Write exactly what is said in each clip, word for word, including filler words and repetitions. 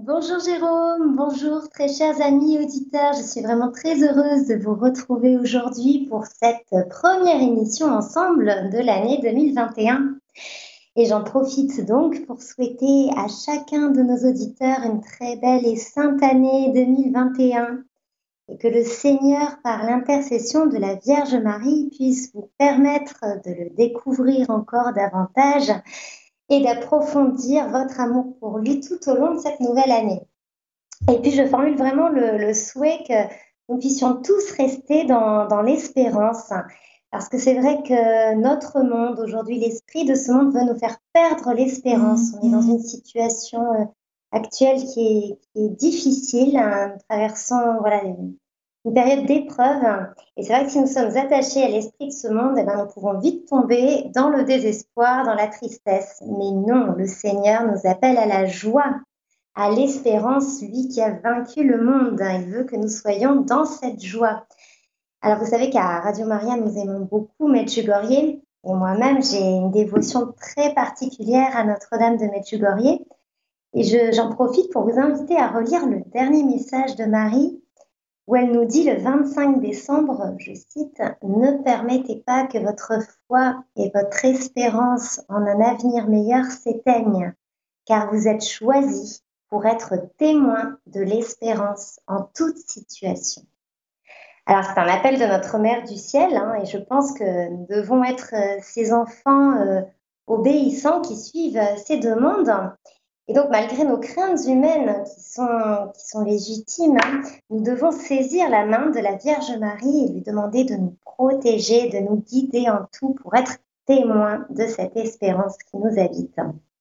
Bonjour Jérôme, bonjour très chers amis auditeurs. Je suis vraiment très heureuse de vous retrouver aujourd'hui pour cette première émission ensemble de l'année deux mille vingt et un. Et j'en profite donc pour souhaiter à chacun de nos auditeurs une très belle et sainte année deux mille vingt et un et que le Seigneur, par l'intercession de la Vierge Marie, puisse vous permettre de le découvrir encore davantage et d'approfondir votre amour pour lui tout au long de cette nouvelle année. Et puis, je formule vraiment le, le souhait que nous puissions tous rester dans, dans l'espérance, parce que c'est vrai que notre monde, aujourd'hui, l'esprit de ce monde veut nous faire perdre l'espérance. On est dans une situation euh, actuelle qui est, qui est difficile, hein, traversant voilà, une, une période d'épreuve. Et c'est vrai que si nous sommes attachés à l'esprit de ce monde, eh ben, nous pouvons vite tomber dans le désespoir, dans la tristesse. Mais non, le Seigneur nous appelle à la joie, à l'espérance, lui qui a vaincu le monde. Il veut que nous soyons dans cette joie. Alors, vous savez qu'à Radio Maria, nous aimons beaucoup Medjugorje. Et moi-même, j'ai une dévotion très particulière à Notre-Dame de Medjugorje. Et je, j'en profite pour vous inviter à relire le dernier message de Marie, où elle nous dit le vingt-cinq décembre, je cite, « Ne permettez pas que votre foi et votre espérance en un avenir meilleur s'éteignent, car vous êtes choisis pour être témoins de l'espérance en toute situation. » Alors, c'est un appel de notre Mère du ciel, hein, et je pense que nous devons être euh, ces enfants euh, obéissants qui suivent euh, ses demandes. Et donc, malgré nos craintes humaines qui sont, qui sont légitimes, hein, nous devons saisir la main de la Vierge Marie et lui demander de nous protéger, de nous guider en tout pour être témoins de cette espérance qui nous habite.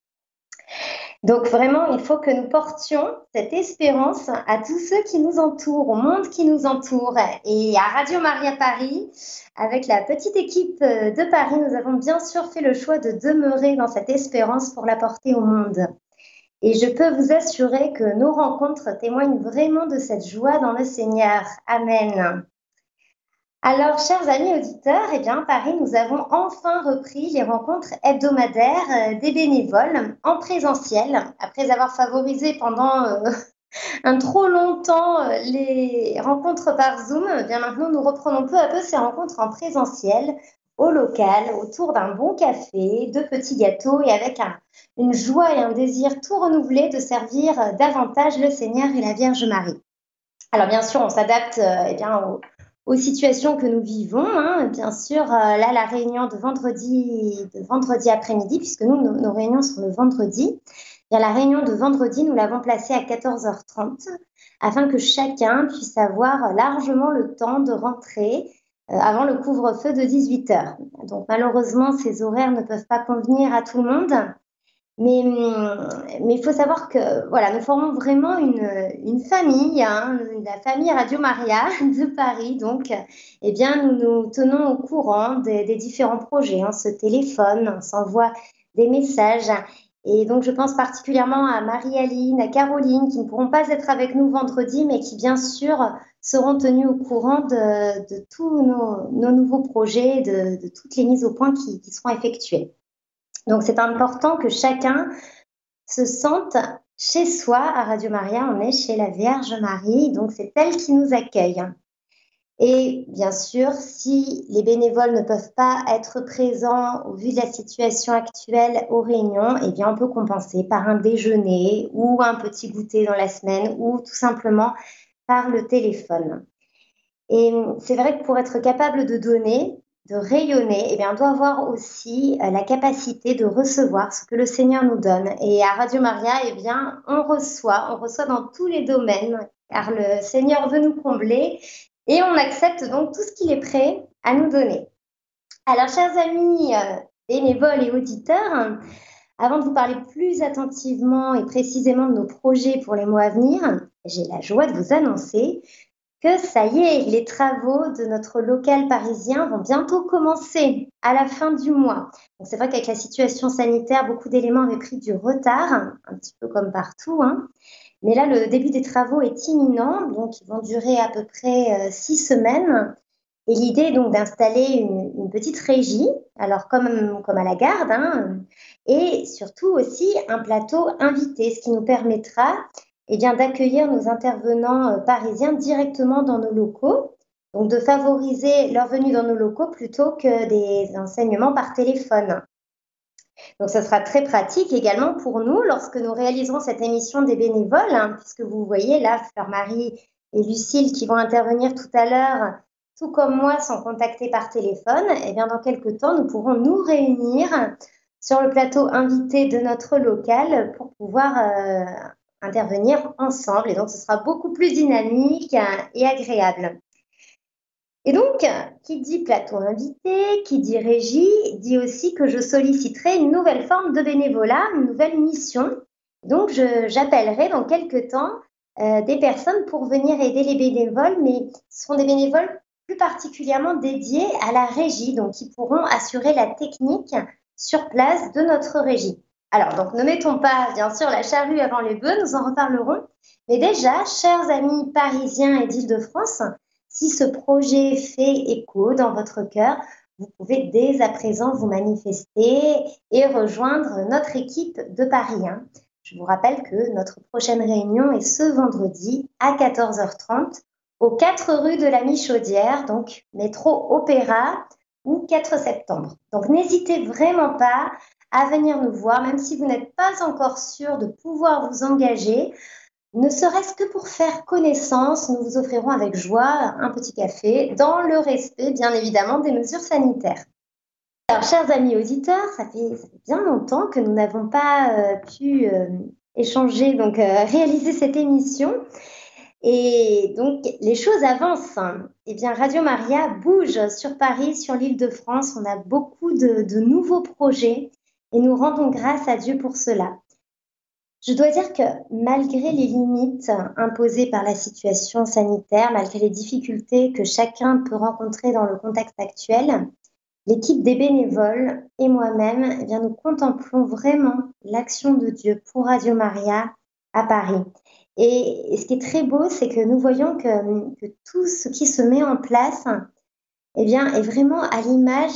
Donc vraiment, il faut que nous portions cette espérance à tous ceux qui nous entourent, au monde qui nous entoure. Et à Radio Maria Paris, avec la petite équipe de Paris, nous avons bien sûr fait le choix de demeurer dans cette espérance pour la porter au monde. Et je peux vous assurer que nos rencontres témoignent vraiment de cette joie dans le Seigneur. Amen. Alors, chers amis auditeurs, eh bien, à Paris, nous avons enfin repris les rencontres hebdomadaires des bénévoles en présentiel, après avoir favorisé pendant euh, un trop longtemps les rencontres par Zoom. Eh bien, maintenant, nous reprenons peu à peu ces rencontres en présentiel, au local, autour d'un bon café, de petits gâteaux et avec un, une joie et un désir tout renouvelé de servir davantage le Seigneur et la Vierge Marie. Alors, bien sûr, on s'adapte euh, eh bien, aux aux situations que nous vivons, hein. Bien sûr, euh, là, la réunion de vendredi, de vendredi après-midi, puisque nous, nos, nos réunions sont le vendredi, bien, la réunion de vendredi, nous l'avons placée à quatorze heures trente, afin que chacun puisse avoir largement le temps de rentrer euh, avant le couvre-feu de dix-huit heures. Donc, malheureusement, ces horaires ne peuvent pas convenir à tout le monde. Mais, mais il faut savoir que voilà, nous formons vraiment une, une famille, hein, la famille Radio Maria de Paris. Donc, eh bien, nous nous tenons au courant des, des différents projets. On se téléphone, on s'envoie des messages. Et donc, je pense particulièrement à Marie-Aline, à Caroline, qui ne pourront pas être avec nous vendredi, mais qui, bien sûr, seront tenues au courant de, de tous nos, nos nouveaux projets, de, de toutes les mises au point qui, qui seront effectuées. Donc, c'est important que chacun se sente chez soi. À Radio Maria, on est chez la Vierge Marie, donc c'est elle qui nous accueille. Et bien sûr, si les bénévoles ne peuvent pas être présents au vu de la situation actuelle aux réunions, eh bien, on peut compenser par un déjeuner ou un petit goûter dans la semaine ou tout simplement par le téléphone. Et c'est vrai que pour être capable de donner, de rayonner, eh bien, on doit avoir aussi euh, la capacité de recevoir ce que le Seigneur nous donne. Et à Radio Maria, eh bien, on reçoit, on reçoit dans tous les domaines, car le Seigneur veut nous combler et on accepte donc tout ce qu'il est prêt à nous donner. Alors, chers amis euh, bénévoles et auditeurs, hein, avant de vous parler plus attentivement et précisément de nos projets pour les mois à venir, j'ai la joie de vous annoncer que ça y est, les travaux de notre local parisien vont bientôt commencer à la fin du mois. Donc c'est vrai qu'avec la situation sanitaire, beaucoup d'éléments avaient pris du retard, un petit peu comme partout, hein. Mais là, le début des travaux est imminent, donc ils vont durer à peu près euh, six semaines. Et l'idée est donc d'installer une, une petite régie, alors comme, comme à la Garde, hein, et surtout aussi un plateau invité, ce qui nous permettra eh bien, d'accueillir nos intervenants euh, parisiens directement dans nos locaux, donc de favoriser leur venue dans nos locaux plutôt que des enseignements par téléphone. Donc, ce sera très pratique également pour nous lorsque nous réaliserons cette émission des bénévoles, hein, puisque vous voyez là, Fleur-Marie et Lucille qui vont intervenir tout à l'heure, tout comme moi, sont contactés par téléphone. Et bien, dans quelques temps, nous pourrons nous réunir sur le plateau invité de notre local pour pouvoir euh, intervenir ensemble. Et donc, ce sera beaucoup plus dynamique et agréable. Et donc, qui dit plateau invité, qui dit régie, dit aussi que je solliciterai une nouvelle forme de bénévolat, une nouvelle mission. Donc, je, j'appellerai dans quelques temps euh, des personnes pour venir aider les bénévoles, mais ce seront des bénévoles plus particulièrement dédiés à la régie, donc qui pourront assurer la technique sur place de notre régie. Alors, donc, ne mettons pas, bien sûr, la charrue avant les bœufs, nous en reparlerons. Mais déjà, chers amis parisiens et d'Île-de-France, si ce projet fait écho dans votre cœur, vous pouvez dès à présent vous manifester et rejoindre notre équipe de Paris. Hein. Je vous rappelle que notre prochaine réunion est ce vendredi à quatorze heures trente aux quatre rues de la Michaudière, donc métro Opéra ou quatre septembre. Donc n'hésitez vraiment pas à venir nous voir, même si vous n'êtes pas encore sûr de pouvoir vous engager. Ne serait-ce que pour faire connaissance, nous vous offrirons avec joie un petit café dans le respect, bien évidemment, des mesures sanitaires. Alors, chers amis auditeurs, ça fait, ça fait bien longtemps que nous n'avons pas euh, pu euh, échanger, donc euh, réaliser cette émission. Et donc, les choses avancent. Eh bien, Radio Maria bouge sur Paris, sur l'Île-de-France. On a beaucoup de, de nouveaux projets et nous rendons grâce à Dieu pour cela. Je dois dire que malgré les limites imposées par la situation sanitaire, malgré les difficultés que chacun peut rencontrer dans le contexte actuel, l'équipe des bénévoles et moi-même, eh bien, nous contemplons vraiment l'action de Dieu pour Radio Maria à Paris. Et, et ce qui est très beau, c'est que nous voyons que, que tout ce qui se met en place eh bien, est vraiment à l'image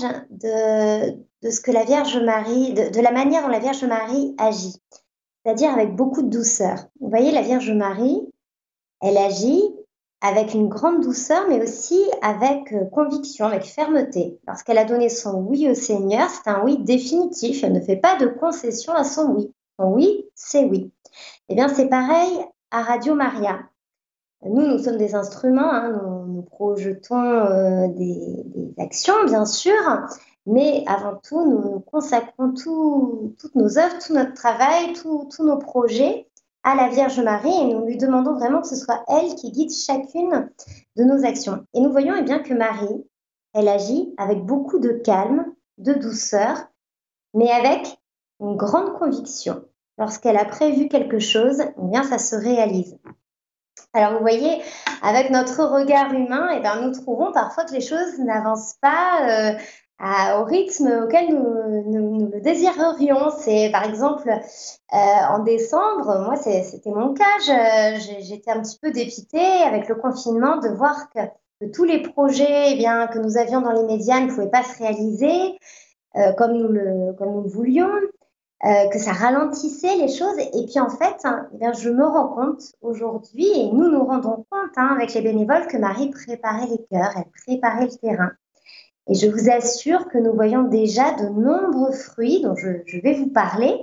de, de ce que la Vierge Marie, de, de la manière dont la Vierge Marie agit. C'est-à-dire avec beaucoup de douceur. Vous voyez, la Vierge Marie, elle agit avec une grande douceur, mais aussi avec euh, conviction, avec fermeté. Lorsqu'elle a donné son oui au Seigneur, c'est un oui définitif. Elle ne fait pas de concession à son oui. Son oui, c'est oui. Eh bien, c'est pareil à Radio Maria. Nous, nous sommes des instruments, hein, nous, nous projetons euh, des, des actions, bien sûr, mais avant tout, nous, nous consacrons tout, toutes nos œuvres, tout notre travail, tout, tous nos projets à la Vierge Marie et nous lui demandons vraiment que ce soit elle qui guide chacune de nos actions. Et nous voyons eh bien, que Marie, elle agit avec beaucoup de calme, de douceur, mais avec une grande conviction. Lorsqu'elle a prévu quelque chose, eh bien, ça se réalise. Alors, vous voyez, avec notre regard humain, eh bien, nous trouvons parfois que les choses n'avancent pas euh, à, au rythme auquel nous, nous, nous le désirerions. C'est, par exemple, euh, en décembre, moi, c'est, c'était mon cas, je, j'étais un petit peu dépitée avec le confinement de voir que, que tous les projets eh bien, que nous avions dans les médias ne pouvaient pas se réaliser euh, comme, nous le, comme nous le voulions. Euh, que ça ralentissait les choses. Et puis en fait, hein, eh bien, je me rends compte aujourd'hui, et nous nous rendons compte hein, avec les bénévoles, que Marie préparait les cœurs, elle préparait le terrain. Et je vous assure que nous voyons déjà de nombreux fruits dont je, je vais vous parler.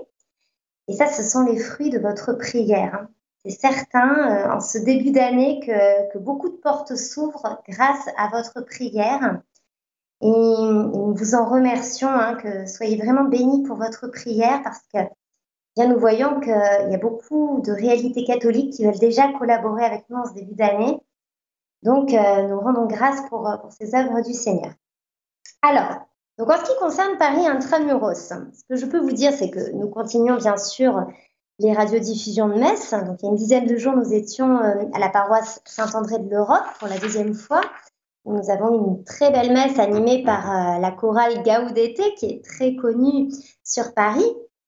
Et ça, ce sont les fruits de votre prière. Hein. C'est certain, euh, en ce début d'année, que, que beaucoup de portes s'ouvrent grâce à votre prière. Et nous vous en remercions, hein, que soyez vraiment bénis pour votre prière parce que bien, nous voyons qu'il y a beaucoup de réalités catholiques qui veulent déjà collaborer avec nous en ce début d'année. Donc, euh, nous rendons grâce pour, pour ces œuvres du Seigneur. Alors, donc en ce qui concerne Paris Intramuros, ce que je peux vous dire, c'est que nous continuons bien sûr les radiodiffusions de messe. Donc, il y a une dizaine de jours, nous étions à la paroisse Saint-André de l'Europe pour la deuxième fois. Nous avons une très belle messe animée par euh, la chorale Gaudete, qui est très connue sur Paris.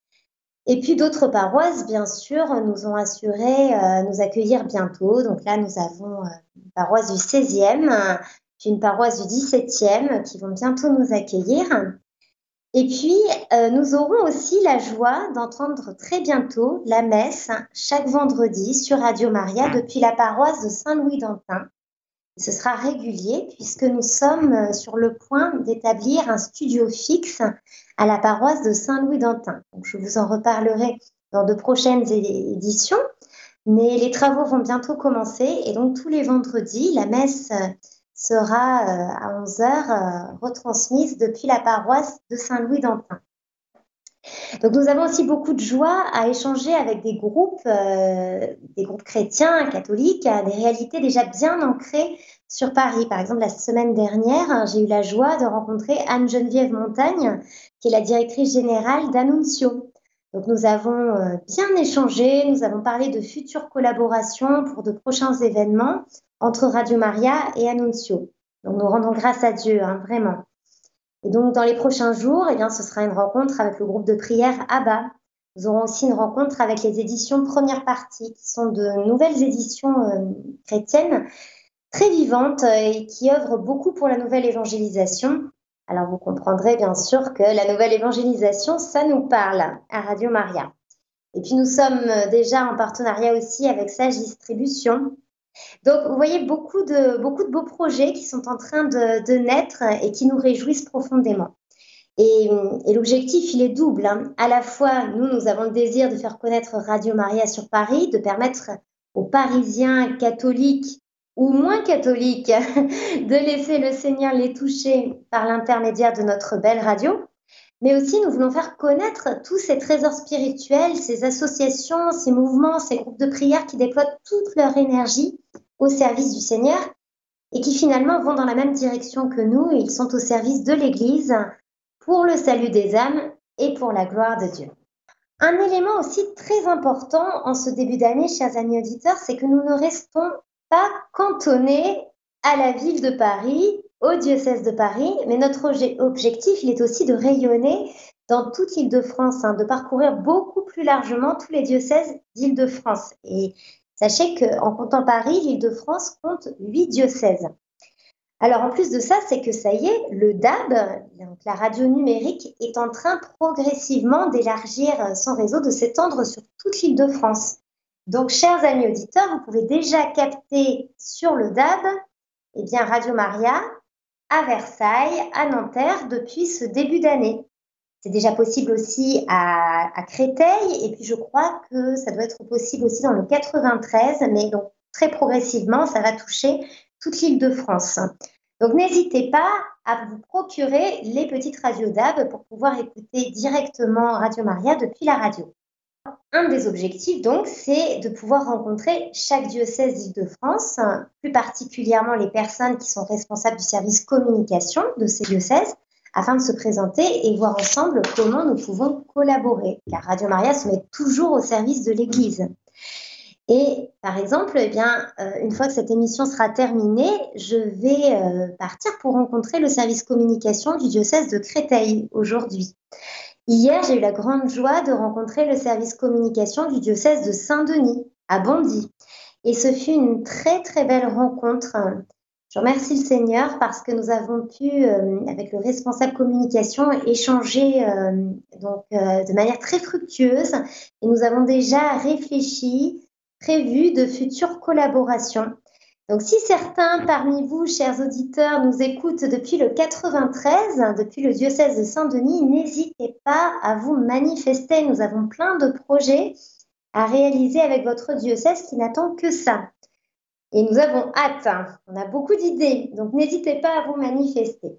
Et puis d'autres paroisses, bien sûr, nous ont assuré euh, nous accueillir bientôt. Donc là, nous avons euh, une paroisse du seizième, puis une paroisse du dix-septième qui vont bientôt nous accueillir. Et puis, euh, nous aurons aussi la joie d'entendre très bientôt la messe chaque vendredi sur Radio Maria depuis la paroisse de Saint-Louis-d'Antin. Ce sera régulier puisque nous sommes sur le point d'établir un studio fixe à la paroisse de Saint-Louis-d'Antin. Donc, je vous en reparlerai dans de prochaines éditions, mais les travaux vont bientôt commencer et donc tous les vendredis, la messe sera à onze heures retransmise depuis la paroisse de Saint-Louis-d'Antin. Donc nous avons aussi beaucoup de joie à échanger avec des groupes, euh, des groupes chrétiens, catholiques, à des réalités déjà bien ancrées sur Paris. Par exemple, la semaine dernière, j'ai eu la joie de rencontrer Anne-Geneviève Montagne, qui est la directrice générale d'Annunzio. Donc nous avons bien échangé, nous avons parlé de futures collaborations pour de prochains événements entre Radio Maria et Annunzio. Donc nous rendons grâce à Dieu, hein, vraiment. Et donc, dans les prochains jours, eh bien, ce sera une rencontre avec le groupe de prière Abba. Nous aurons aussi une rencontre avec les éditions Première Partie, qui sont de nouvelles éditions euh, chrétiennes très vivantes et qui œuvrent beaucoup pour la nouvelle évangélisation. Alors, vous comprendrez bien sûr que la nouvelle évangélisation, ça nous parle à Radio Maria. Et puis, nous sommes déjà en partenariat aussi avec Sage Distribution. Donc, vous voyez beaucoup de, beaucoup de beaux projets qui sont en train de, de naître et qui nous réjouissent profondément. Et, et l'objectif, il est double, hein. À la fois, nous, nous avons le désir de faire connaître Radio Maria sur Paris, de permettre aux Parisiens catholiques ou moins catholiques de laisser le Seigneur les toucher par l'intermédiaire de notre belle radio. Mais aussi, nous voulons faire connaître tous ces trésors spirituels, ces associations, ces mouvements, ces groupes de prière qui déploient toute leur énergie au service du Seigneur et qui finalement vont dans la même direction que nous. Ils sont au service de l'Église pour le salut des âmes et pour la gloire de Dieu. Un élément aussi très important en ce début d'année, chers amis auditeurs, c'est que nous ne restons pas cantonnés à la ville de Paris, au diocèse de Paris, mais notre objectif, il est aussi de rayonner dans toute l'Île-de-France, hein, de parcourir beaucoup plus largement tous les diocèses d'Île-de-France. Et sachez qu'en comptant Paris, l'Île-de-France compte huit diocèses. Alors, en plus de ça, c'est que ça y est, le D A B, donc la radio numérique, est en train progressivement d'élargir son réseau, de s'étendre sur toute l'Île-de-France. Donc, chers amis auditeurs, vous pouvez déjà capter sur le D A B eh bien, Radio Maria à Versailles, à Nanterre, depuis ce début d'année. C'est déjà possible aussi à, à Créteil, et puis je crois que ça doit être possible aussi dans le quatre-vingt-treize, mais donc très progressivement, ça va toucher toute l'Île-de-France. Donc n'hésitez pas à vous procurer les petites radios D A B pour pouvoir écouter directement Radio Maria depuis la radio. Un des objectifs, donc, c'est de pouvoir rencontrer chaque diocèse d'Île-de-France, plus particulièrement les personnes qui sont responsables du service communication de ces diocèses, afin de se présenter et voir ensemble comment nous pouvons collaborer, car Radio Maria se met toujours au service de l'Église. Et par exemple, eh bien, euh, une fois que cette émission sera terminée, je vais euh, partir pour rencontrer le service communication du diocèse de Créteil aujourd'hui. Hier, j'ai eu la grande joie de rencontrer le service communication du diocèse de Saint-Denis, à Bondy. Et ce fut une très, très belle rencontre. Je remercie le Seigneur parce que nous avons pu, euh, avec le responsable communication, échanger euh, donc, euh, de manière très fructueuse. Et nous avons déjà réfléchi, prévu de futures collaborations. Donc, si certains parmi vous, chers auditeurs, nous écoutent depuis le quatre-vingt-treize, depuis le diocèse de Saint-Denis, n'hésitez pas à vous manifester. Nous avons plein de projets à réaliser avec votre diocèse qui n'attend que ça. Et nous avons hâte, hein. On a beaucoup d'idées, donc n'hésitez pas à vous manifester.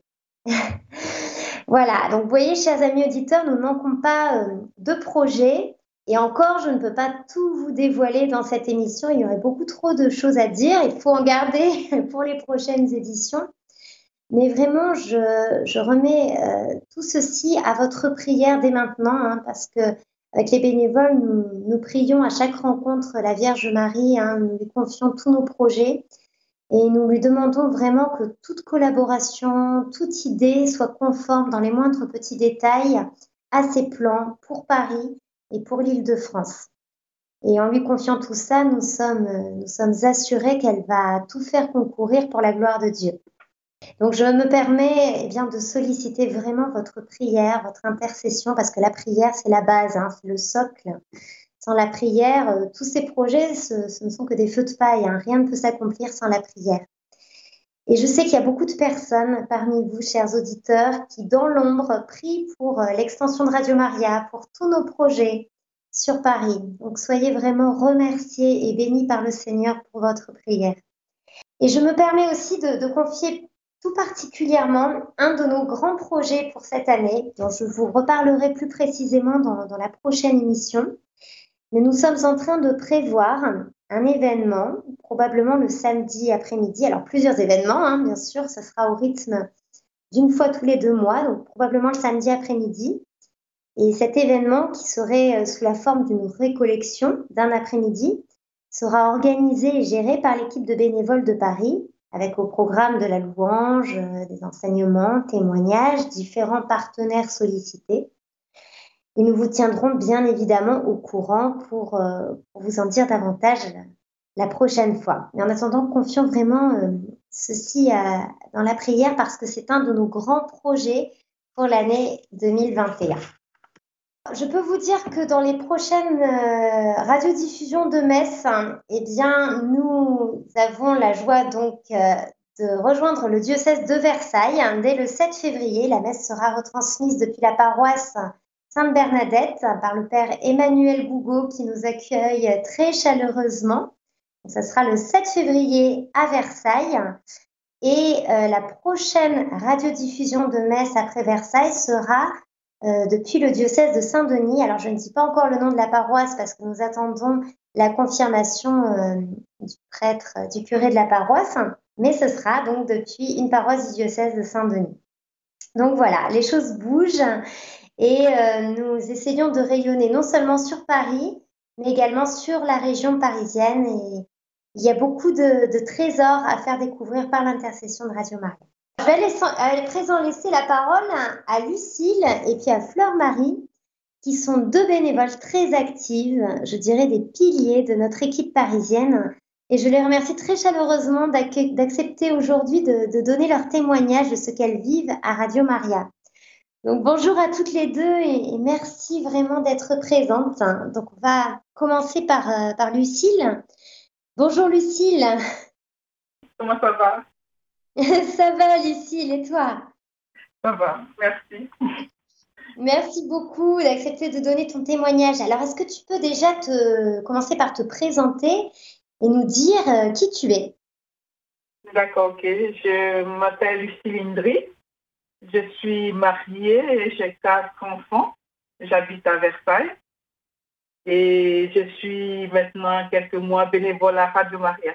Voilà, donc vous voyez, chers amis auditeurs, nous ne manquons pas euh, de projets. Et encore, je ne peux pas tout vous dévoiler dans cette émission. Il y aurait beaucoup trop de choses à dire. Il faut en garder pour les prochaines éditions. Mais vraiment, je, je remets euh, tout ceci à votre prière dès maintenant, hein, parce que avec les bénévoles, nous, nous prions à chaque rencontre la Vierge Marie. Hein, nous lui confions tous nos projets et nous lui demandons vraiment que toute collaboration, toute idée soit conforme dans les moindres petits détails à ses plans pour Paris et pour l'Île-de-France. Et en lui confiant tout ça, nous sommes, nous sommes assurés qu'elle va tout faire concourir pour la gloire de Dieu. Donc, je me permets eh bien, de solliciter vraiment votre prière, votre intercession, parce que la prière, c'est la base, hein, c'est le socle. Sans la prière, euh, tous ces projets, ce, ce ne sont que des feux de paille, hein. Rien ne peut s'accomplir sans la prière. Et je sais qu'il y a beaucoup de personnes parmi vous, chers auditeurs, qui, dans l'ombre, prient pour euh, l'extension de Radio Maria, pour tous nos projets sur Paris. Donc, soyez vraiment remerciés et bénis par le Seigneur pour votre prière. Et je me permets aussi de, de confier tout particulièrement un de nos grands projets pour cette année, dont je vous reparlerai plus précisément dans, dans la prochaine émission. Mais nous sommes en train de prévoir un événement, probablement le samedi après-midi. Alors, plusieurs événements, hein, bien sûr, ça sera au rythme d'une fois tous les deux mois, donc probablement le samedi après-midi. Et cet événement, qui serait sous la forme d'une récollection d'un après-midi, sera organisé et géré par l'équipe de bénévoles de Paris, avec au programme de la louange, des enseignements, témoignages, différents partenaires sollicités. Et nous vous tiendrons bien évidemment au courant pour, euh, pour vous en dire davantage la, la prochaine fois. Mais en attendant, confions vraiment euh, ceci à, dans la prière parce que c'est un de nos grands projets pour l'année deux mille vingt et un. Je peux vous dire que dans les prochaines euh, radiodiffusions de messe, hein, eh bien, nous avons la joie donc euh, de rejoindre le diocèse de Versailles. Hein, dès le sept février, la messe sera retransmise depuis la paroisse Sainte-Bernadette par le père Emmanuel Gougaud qui nous accueille très chaleureusement. Donc, ça sera le sept février à Versailles. Et euh, la prochaine radiodiffusion de messe après Versailles sera euh, depuis le diocèse de Saint-Denis. Alors, je ne dis pas encore le nom de la paroisse parce que nous attendons la confirmation euh, du prêtre, du curé de la paroisse, mais ce sera donc depuis une paroisse du diocèse de Saint-Denis. Donc voilà, les choses bougent. Et euh, nous essayons de rayonner non seulement sur Paris, mais également sur la région parisienne. Et il y a beaucoup de, de trésors à faire découvrir par l'intercession de Radio Maria. Je vais laisser, à présent laisser la parole à Lucille et puis à Fleur-Marie, qui sont deux bénévoles très actives, je dirais des piliers de notre équipe parisienne. Et je les remercie très chaleureusement d'accepter aujourd'hui de, de donner leur témoignage de ce qu'elles vivent à Radio Maria. Donc, bonjour à toutes les deux et, et merci vraiment d'être présentes. Donc, on va commencer par, euh, par Lucille. Bonjour Lucille. Comment ça va? Ça va Lucille, et toi? Ça va, merci. Merci beaucoup d'accepter de donner ton témoignage. Alors, est-ce que tu peux déjà te, commencer par te présenter et nous dire euh, qui tu es? D'accord, ok. Je m'appelle Lucille Indri. Je suis mariée et j'ai quatre enfants. J'habite à Versailles. Et je suis maintenant quelques mois bénévole à Radio Maria.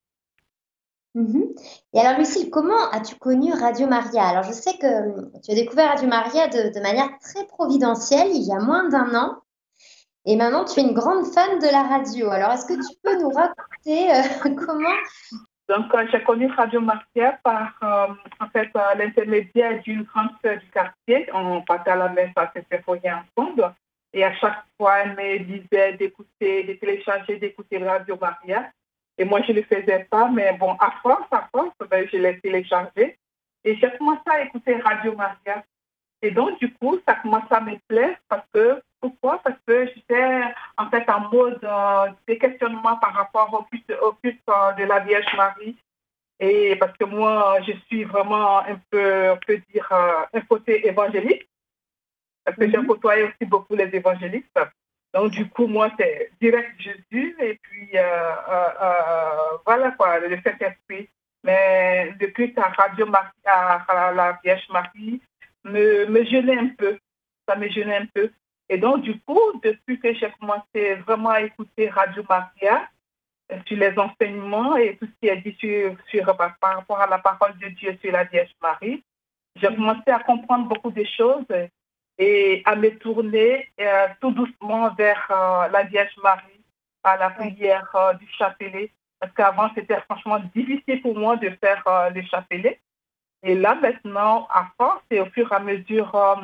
Mm-hmm. Et alors, Lucille, comment as-tu connu Radio Maria? Alors, je sais que tu as découvert Radio Maria de, de manière très providentielle il y a moins d'un an. Et maintenant, tu es une grande fan de la radio. Alors, est-ce que tu peux nous raconter euh, comment? Donc, euh, j'ai connu Radio Maria par euh, en fait, euh, l'intermédiaire d'une grande sœur du quartier. On partait à la messe à Saint-Symphorien ensemble. Et à chaque fois, elle me disait d'écouter, de télécharger, d'écouter Radio Maria. Et moi, je ne le faisais pas. Mais bon, à force, à force, ben, je l'ai téléchargé. Et j'ai commencé à écouter Radio Maria. Et donc, du coup, ça commence à me plaire parce que, pourquoi? Parce que j'étais en fait en mode euh, de questionnement par rapport au culte, au culte euh, de la Vierge Marie. Et parce que moi, je suis vraiment un peu, on peut dire, euh, un côté évangélique. Parce que mm-hmm. j'ai côtoyé aussi beaucoup les évangélistes. Donc, du coup, moi, c'est direct Jésus. Et puis, euh, euh, euh, voilà quoi, le Saint-Esprit. Mais depuis qu'à Radio Marie, à la Vierge Marie, me, me gênait un peu. Ça me gênait un peu. Et donc, du coup, depuis que j'ai commencé vraiment à écouter Radio Maria, sur les enseignements et tout ce qui est dit sur, sur, par, par rapport à la parole de Dieu sur la Vierge Marie, j'ai commencé à comprendre beaucoup de choses et à me tourner euh, tout doucement vers euh, la Vierge Marie, à la prière euh, du chapelet. Parce qu'avant, c'était franchement difficile pour moi de faire euh, le chapelet. Et là, maintenant, à force et au fur et à mesure euh,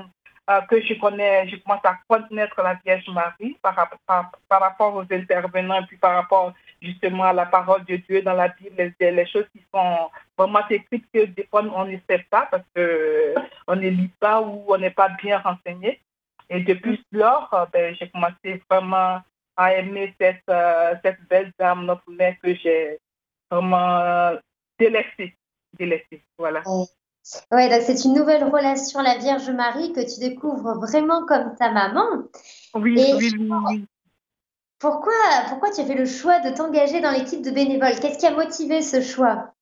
euh, que je connais, je commence à connaître la Vierge Marie par, par, par rapport aux intervenants et puis par rapport justement à la parole de Dieu dans la Bible, les, les choses qui sont vraiment écrites que des fois on ne sait pas parce qu'on ne lit pas ou on n'est pas bien renseigné. Et depuis lors, ben, j'ai commencé vraiment à aimer cette, euh, cette belle dame, notre mère, que j'ai vraiment euh, délaissée. délaissée. Voilà. Oui, ouais, donc c'est une nouvelle relation à la Vierge Marie que tu découvres vraiment comme ta maman. Oui, Et oui, oui, oui. Pourquoi, pourquoi tu as fait le choix de t'engager dans l'équipe de bénévoles? Qu'est-ce qui a motivé ce choix?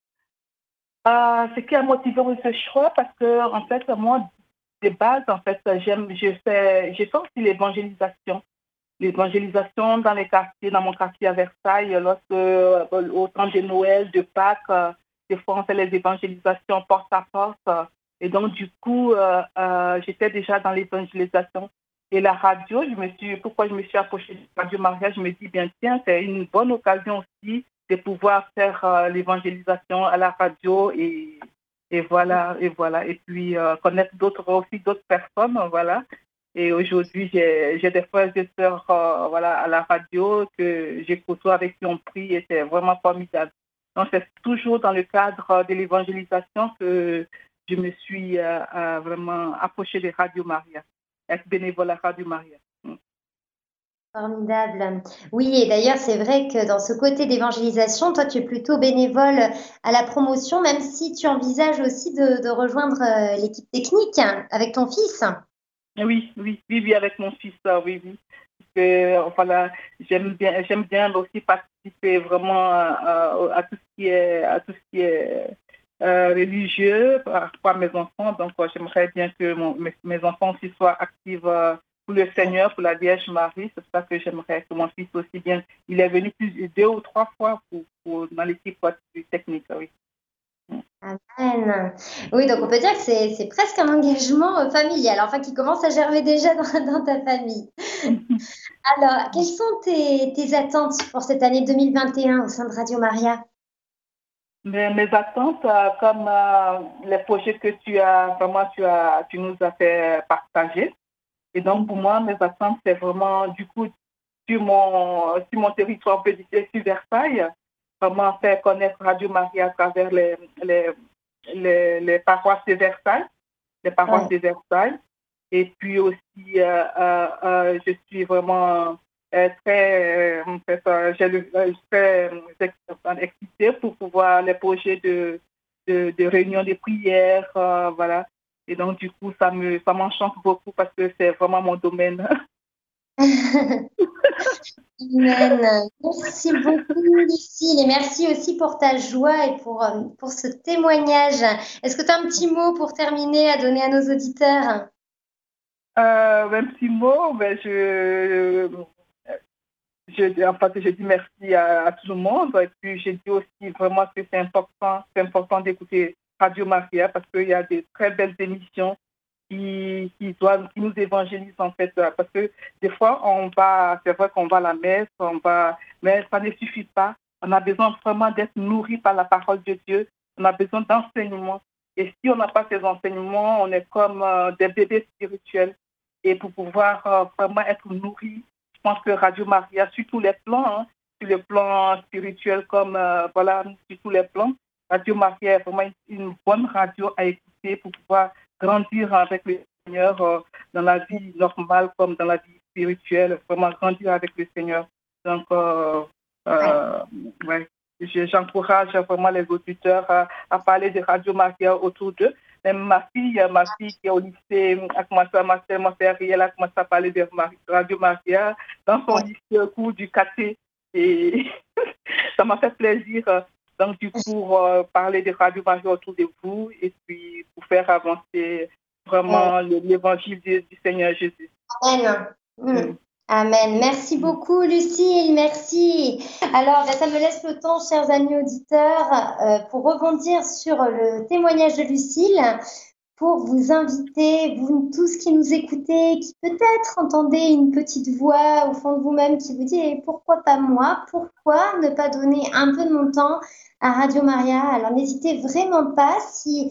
Euh, ce qui a motivé ce choix, parce que en fait, moi, de base, en fait, j'aime, je fais, je fais aussi l'évangélisation. L'évangélisation dans les quartiers, dans mon quartier à Versailles, lorsque, euh, au temps de Noël, de Pâques, euh, des fois on fait les évangélisations porte à porte. Euh, et donc, du coup, euh, euh, j'étais déjà dans l'évangélisation. Et la radio, je me suis, pourquoi je me suis approchée de Radio Maria, je me dis, bien, tiens, c'est une bonne occasion aussi de pouvoir faire euh, l'évangélisation à la radio et, et voilà, et voilà. Et puis, euh, connaître d'autres aussi, d'autres personnes, voilà. Et aujourd'hui, j'ai, j'ai des frères et sœurs euh, voilà, à la radio que j'ai côtoie avec qui on prie et c'est vraiment formidable. Donc, c'est toujours dans le cadre de l'évangélisation que je me suis euh, euh, vraiment approchée de Radio Maria, être bénévole à Radio Maria. Mm. Formidable. Oui, et d'ailleurs, c'est vrai que dans ce côté d'évangélisation, toi, tu es plutôt bénévole à la promotion, même si tu envisages aussi de, de rejoindre euh, l'équipe technique hein, avec ton fils. Oui, oui, oui, oui, avec mon fils, euh, oui, oui. Parce que, voilà, j'aime bien, j'aime bien aussi participer vraiment à, à, à tout ce qui est, à tout ce qui est euh, religieux par, par mes enfants. Donc, euh, j'aimerais bien que mon, mes, mes enfants aussi soient actifs euh, pour le Seigneur, pour la Vierge Marie. C'est ça que j'aimerais que mon fils aussi bien. Il est venu plus deux ou trois fois pour, pour, dans l'équipe technique, oui. Amen. Oui, donc on peut dire que c'est, c'est presque un engagement euh, familial, enfin qui commence à germer déjà dans, dans ta famille. Alors, quelles sont tes, tes attentes pour cette année deux mille vingt et un au sein de Radio Maria? Mais mes attentes, euh, comme euh, les projets que tu as vraiment tu as tu nous as fait partager. Et donc pour moi, mes attentes, c'est vraiment du coup sur mon sur mon territoire, on peut dire sur Versailles, vraiment faire connaître Radio Maria à travers les les, les, les paroisses de Versailles, les paroisses Ouais. de Versailles. Et puis aussi, euh, euh, euh, je suis vraiment euh, très, euh, en fait, euh, j'ai le, euh, très euh, excitée pour pouvoir les projets de, de, de réunion de prière, euh, voilà. Et donc, du coup, ça me, ça m'enchante beaucoup parce que c'est vraiment mon domaine. Amen. Merci beaucoup, Lucille, et merci aussi pour ta joie et pour, euh, pour ce témoignage. Est-ce que tu as un petit mot pour terminer à donner à nos auditeurs? Euh, un petit mot, ben je, je, en fait, je dis merci à, à tout le monde. Et puis, je dis aussi vraiment que c'est important, c'est important d'écouter Radio Maria parce qu'il y a des très belles émissions qui, qui, doivent, qui nous évangélisent en fait. Parce que des fois, on va, c'est vrai qu'on va à la messe, on va, mais ça ne suffit pas. On a besoin vraiment d'être nourri par la parole de Dieu. On a besoin d'enseignement. Et si on n'a pas ces enseignements, on est comme euh, des bébés spirituels. Et pour pouvoir euh, vraiment être nourri, je pense que Radio Maria, sur tous les plans, hein, sur le plan spirituel comme, euh, voilà, sur tous les plans, Radio Maria est vraiment une bonne radio à écouter pour pouvoir grandir avec le Seigneur euh, dans la vie normale comme dans la vie spirituelle, vraiment grandir avec le Seigneur. Donc, euh, euh, ouais. Je, j'encourage vraiment les auditeurs à, à parler de Radio Maria autour d'eux. Même ma fille, ma fille qui est au lycée, a commencé à m'appeler, ma fille Ariel a commencé à parler de Radio Maria dans son lycée au cours du K T. Et ça m'a fait plaisir. Donc, du coup, pour euh, parler de Radio Maria autour de vous et puis pour faire avancer vraiment ouais. l'évangile du, du Seigneur Jésus. Amen. Mmh. Mm. Amen. Merci beaucoup, Lucille. Merci. Alors, ça me laisse le temps, chers amis auditeurs, euh, pour rebondir sur le témoignage de Lucille, pour vous inviter, vous tous qui nous écoutez, qui peut-être entendez une petite voix au fond de vous-même qui vous dit eh, « Pourquoi pas moi? Pourquoi ne pas donner un peu de mon temps à Radio Maria ?» Alors, n'hésitez vraiment pas si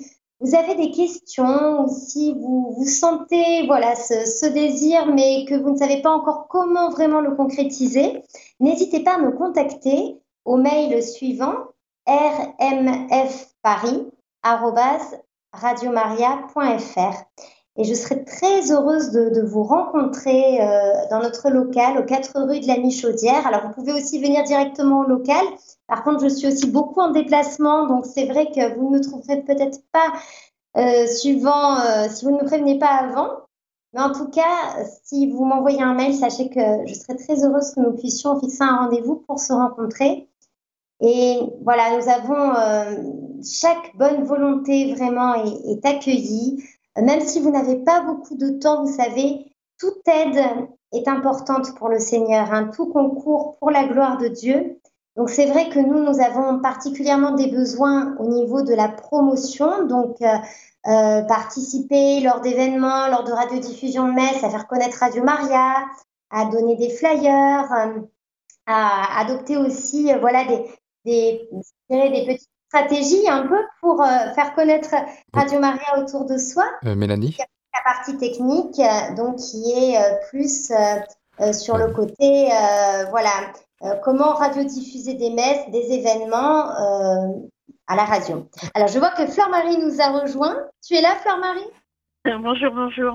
vous avez des questions ou si vous, vous sentez voilà, ce, ce désir, mais que vous ne savez pas encore comment vraiment le concrétiser, n'hésitez pas à me contacter au mail suivant r m f paris arobase radiomaria point f r. Et je serai très heureuse de, de vous rencontrer euh, dans notre local, aux quatre rues de la Michaudière. Alors, vous pouvez aussi venir directement au local. Par contre, je suis aussi beaucoup en déplacement, donc c'est vrai que vous ne me trouverez peut-être pas euh, suivant, euh, si vous ne me prévenez pas avant. Mais en tout cas, si vous m'envoyez un mail, sachez que je serai très heureuse que nous puissions fixer un rendez-vous pour se rencontrer. Et voilà, nous avons euh, chaque bonne volonté vraiment est, est accueillie. Même si vous n'avez pas beaucoup de temps, vous savez, toute aide est importante pour le Seigneur, hein, tout concourt pour la gloire de Dieu. Donc c'est vrai que nous, nous avons particulièrement des besoins au niveau de la promotion, donc euh, euh, participer lors d'événements, lors de radiodiffusion de messe, à faire connaître Radio Maria, à donner des flyers, euh, à adopter aussi euh, voilà, des, des, des petites stratégies un peu pour euh, faire connaître Radio Maria autour de soi. Euh, Mélanie, la partie technique, euh, donc qui est euh, plus euh, euh, sur le côté, euh, voilà, euh, comment radiodiffuser des messes, des événements euh, à la radio. Alors, je vois que Fleur-Marie nous a rejoint. Tu es là, Fleur-Marie ? Bonjour, bonjour.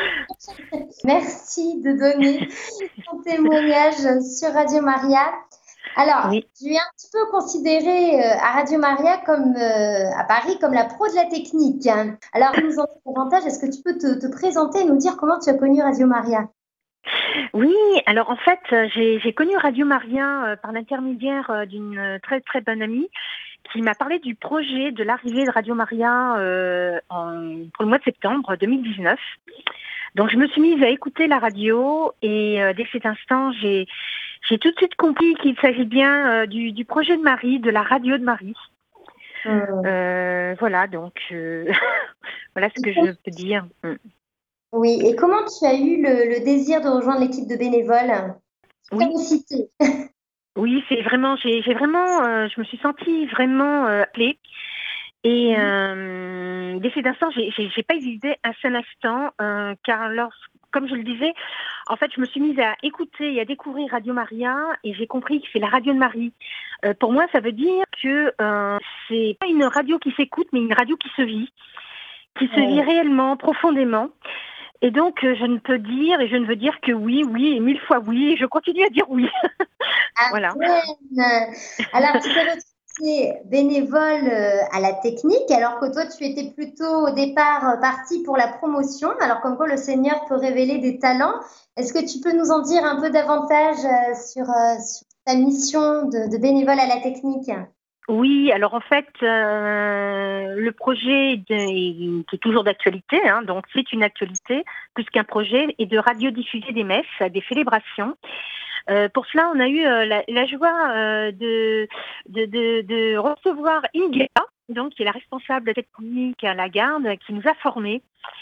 Merci de donner ton témoignage sur Radio Maria. Alors, oui. Tu es un petit peu considérée euh, à Radio Maria comme euh, à Paris comme la pro de la technique. Hein. Alors, nous en disons davantage. Est-ce que tu peux te, te présenter et nous dire comment tu as connu Radio Maria ? Oui, alors en fait, j'ai, j'ai connu Radio Maria euh, par l'intermédiaire euh, d'une très très bonne amie qui m'a parlé du projet de l'arrivée de Radio Maria euh, en, pour le mois de septembre deux mille dix-neuf. Donc je me suis mise à écouter la radio et euh, dès cet instant, j'ai, j'ai tout de suite compris qu'il s'agit bien euh, du, du projet de Marie, de la radio de Marie. Mmh. Euh, voilà, donc euh, voilà ce que je peux dire. Mmh. Oui, et comment tu as eu le, le désir de rejoindre l'équipe de bénévoles ? Oui. Oui, c'est vraiment, j'ai, j'ai vraiment, euh, je me suis sentie vraiment euh, appelée. Et euh, dès cet instant, j'ai, j'ai, j'ai pas hésité un seul instant, euh, car lors, comme je le disais, en fait, je me suis mise à écouter et à découvrir Radio Maria, et j'ai compris que c'est la radio de Marie. Euh, pour moi, ça veut dire que euh, c'est pas une radio qui s'écoute, mais une radio qui se vit, qui se vit réellement, profondément. Et donc, euh, je ne peux dire et je ne veux dire que oui, oui et mille fois oui. Et je continue à dire oui. Voilà. Alors, tu t'es retrouvée bénévole à la technique, alors que toi, tu étais plutôt au départ partie pour la promotion. Alors, comme quoi le Seigneur peut révéler des talents. Est-ce que tu peux nous en dire un peu davantage sur, sur ta mission de, de bénévole à la technique ? Oui, alors en fait, euh, le projet de, qui est toujours d'actualité, hein, donc c'est une actualité plus qu'un projet, est de radiodiffuser des messes, des célébrations. Euh, pour cela, on a eu euh, la, la joie euh, de, de, de, de recevoir Inga, donc qui est la responsable technique à la garde, qui nous a formés.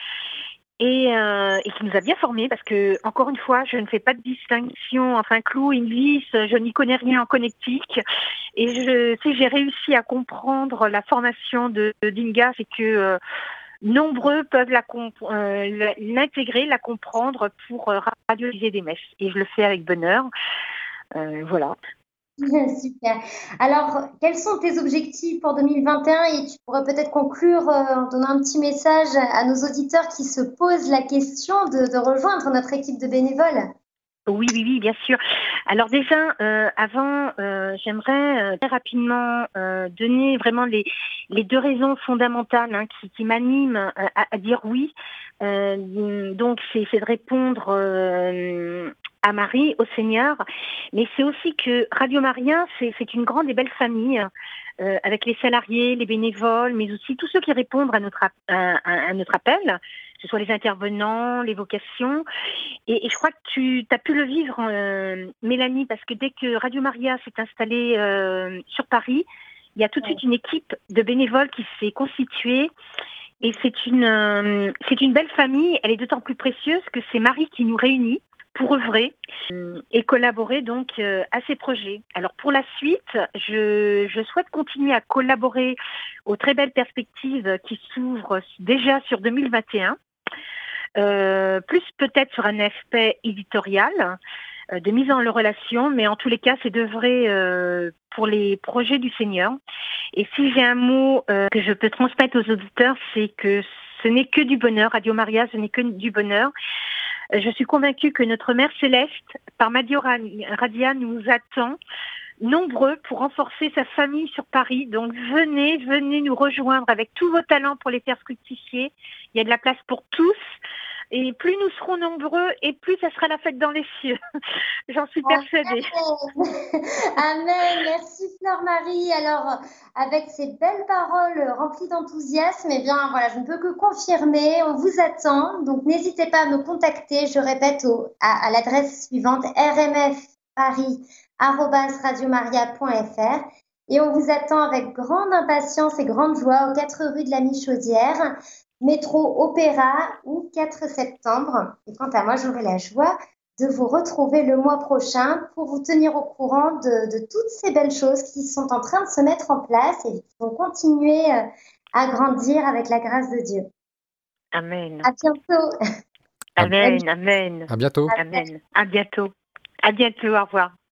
Et, euh, et qui nous a bien formés parce que, encore une fois, je ne fais pas de distinction, enfin, clou, Inglis, je n'y connais rien en connectique. Et je sais, j'ai réussi à comprendre la formation de, de d'Inga, c'est que euh, nombreux peuvent la comp- euh, l'intégrer, la comprendre pour euh, radioliser des messes. Et je le fais avec bonheur. Euh, voilà. Super. Alors, quels sont tes objectifs pour deux mille vingt et un ? Et tu pourrais peut-être conclure euh, en donnant un petit message à nos auditeurs qui se posent la question de, de rejoindre notre équipe de bénévoles. Oui, oui, oui, bien sûr. Alors déjà, euh, avant, euh, j'aimerais euh, très rapidement euh, donner vraiment les, les deux raisons fondamentales hein, qui, qui m'animent euh, à, à dire oui. Euh, donc, c'est, c'est de répondre euh, à Marie, au Seigneur, mais c'est aussi que Radio Maria, c'est, c'est une grande et belle famille euh, avec les salariés, les bénévoles, mais aussi tous ceux qui répondent à notre, à, à, à notre appel, que ce soit les intervenants, les vocations. Et, et je crois que tu as pu le vivre, euh, Mélanie, parce que dès que Radio Maria s'est installée euh, sur Paris, il y a tout de suite une équipe de bénévoles qui s'est constituée. Et c'est une, euh, c'est une belle famille. Elle est d'autant plus précieuse que c'est Marie qui nous réunit. pour œuvrer et collaborer donc euh, à ces projets. Alors pour la suite, je, je souhaite continuer à collaborer aux très belles perspectives qui s'ouvrent déjà sur deux mille vingt et un, euh, plus peut-être sur un aspect éditorial, euh, de mise en relation, mais en tous les cas, c'est d'œuvrer euh, pour les projets du Seigneur. Et si j'ai un mot euh, que je peux transmettre aux auditeurs, c'est que ce n'est que du bonheur. Radio Maria, ce n'est que du bonheur. Je suis convaincue que notre Mère Céleste, par Madio Radia, nous attend nombreux pour renforcer sa famille sur Paris. Donc venez, venez nous rejoindre avec tous vos talents pour les faire fructifier. Il y a de la place pour tous. Et plus nous serons nombreux, et plus ça sera la fête dans les cieux. J'en suis persuadée. Amen. Amen. Merci Fleur-Marie. Alors, avec ces belles paroles remplies d'enthousiasme, eh bien, voilà, je ne peux que confirmer. On vous attend. Donc, n'hésitez pas à me contacter. Je répète au, à, à l'adresse suivante r m f paris arobase radiomaria point f r. Et on vous attend avec grande impatience et grande joie aux quatre rues de la Michaudière, métro Opéra ou quatre septembre. Et quant à moi, j'aurai la joie de vous retrouver le mois prochain pour vous tenir au courant de, de toutes ces belles choses qui sont en train de se mettre en place et qui vont continuer à grandir avec la grâce de Dieu. Amen. À bientôt. Amen, amen. À bientôt. Amen. À bientôt. À bientôt, au revoir.